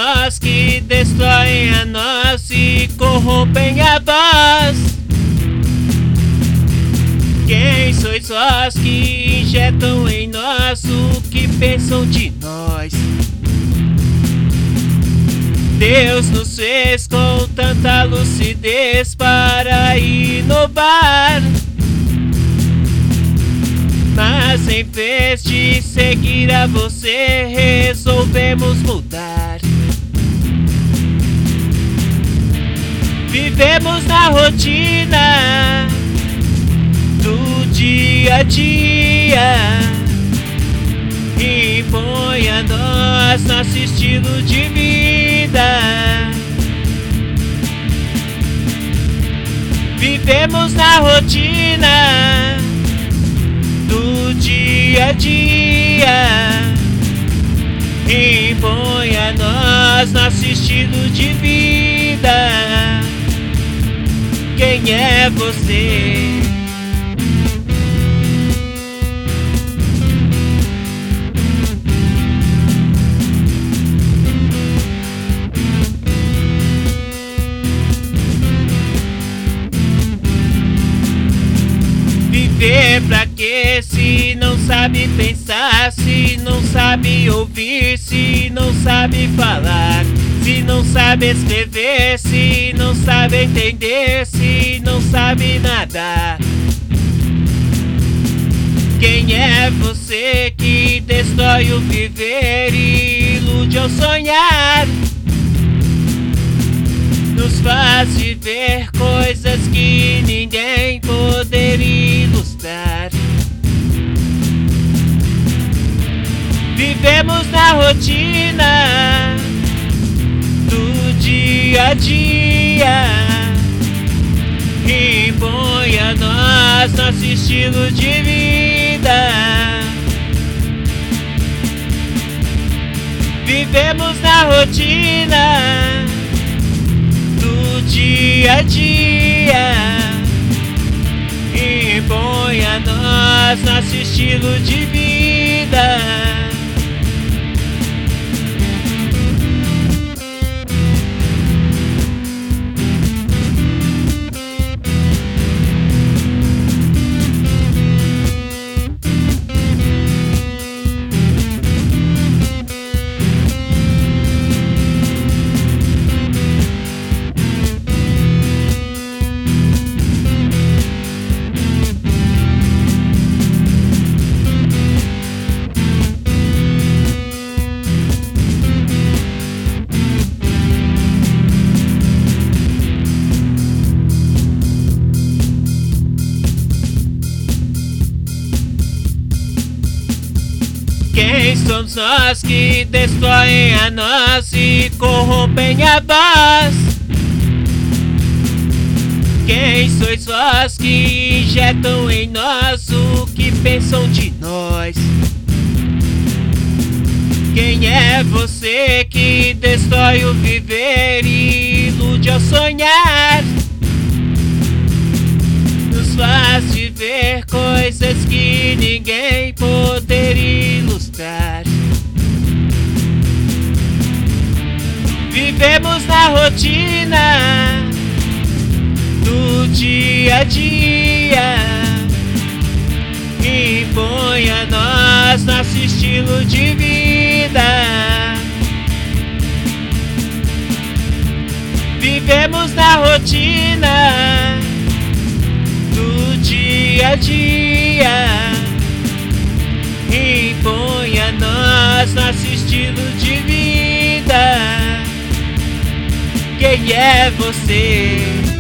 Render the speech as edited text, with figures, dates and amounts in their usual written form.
nós que destroem a nós e corrompem a voz? Quem sois vós que injetam em nós o que pensam de nós? Deus nos fez com tanta lucidez para inovar, mas em vez de seguir a você, resolvemos mudar. Vivemos na rotina do dia a dia, impõe a nós nosso estilo de vida. Vivemos na rotina do dia a dia, impõe a nós nosso estilo de vida. Quem é você? Viver pra quê se não sabe pensar, se não sabe ouvir, se não sabe falar, se não sabe escrever, se não sabe entender, se não sabe nadar? Quem é você que destrói o viver e ilude ao sonhar? Nos faz viver coisas que ninguém poderia ilustrar. Vivemos na rotina do dia a dia, impõe a nós nosso estilo de vida. Vivemos na rotina do dia a dia, impõe a nós nosso estilo de vida. Quem somos nós que destroem a nós e corrompem a voz? Quem sois vós que injetam em nós o que pensam de nós? Quem é você que destrói o viver e ilude ao sonhar? Nos faz viver coisas que ninguém poderia ilustrar. Vivemos na rotina do dia a dia, impõe a nós nosso estilo de vida. Vivemos na rotina do dia a dia, impõe a nós nosso estilo de vida. Quem é você?